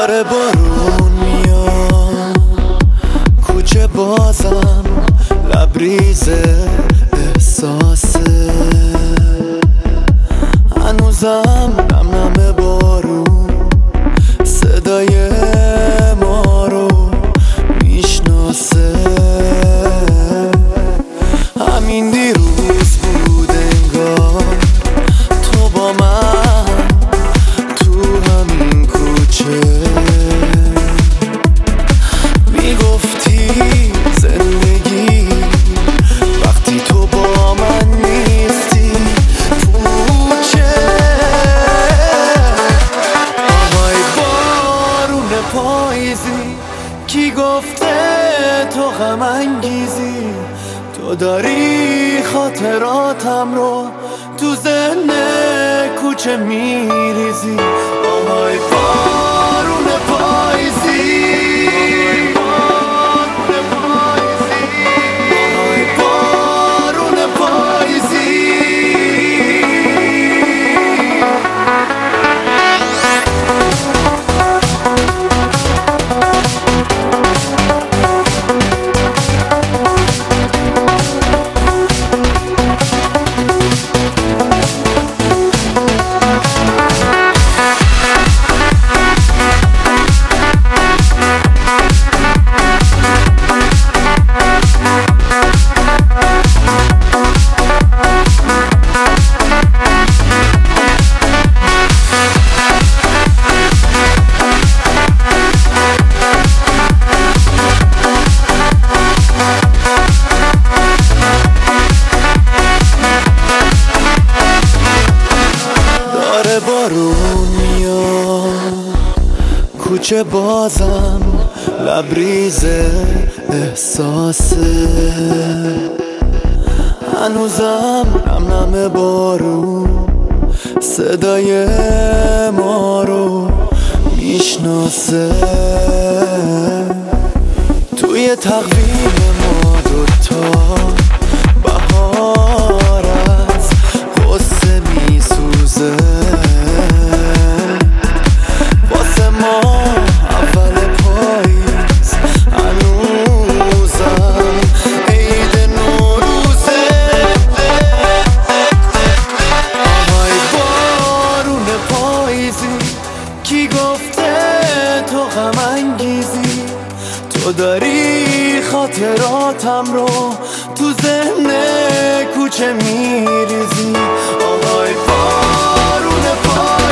داره بارون میاد کوچه بازم لبریز احساسه هنوزم نم نم بارون صدای ما رو میشناسه همین دیروز بود انگار تو با من تو همین کوچه میگفتی زندگی وقتی تو با من نیستی پوچه آهای بارون پاییزی کی گفته تو غم انگیزی تو داری خاطراتم رو تو ذهن کوچه میریزی آهای بارون پاییزی آهای بارون پاییزی بارون میاد کوچه بازم لبریز احساسه هنوزم نم نم بارون صدای ما رو میشناسه توی تقویم ما دوتا بهار از قصه میسوزه واسه ما اول پاییز هنوزم عید نوروزه آهای بارون پاییزی کی گفته تو غم انگیزی تو داری خاطراتم رو تو ذهن کوچه میریزی آهای بارون پاییزی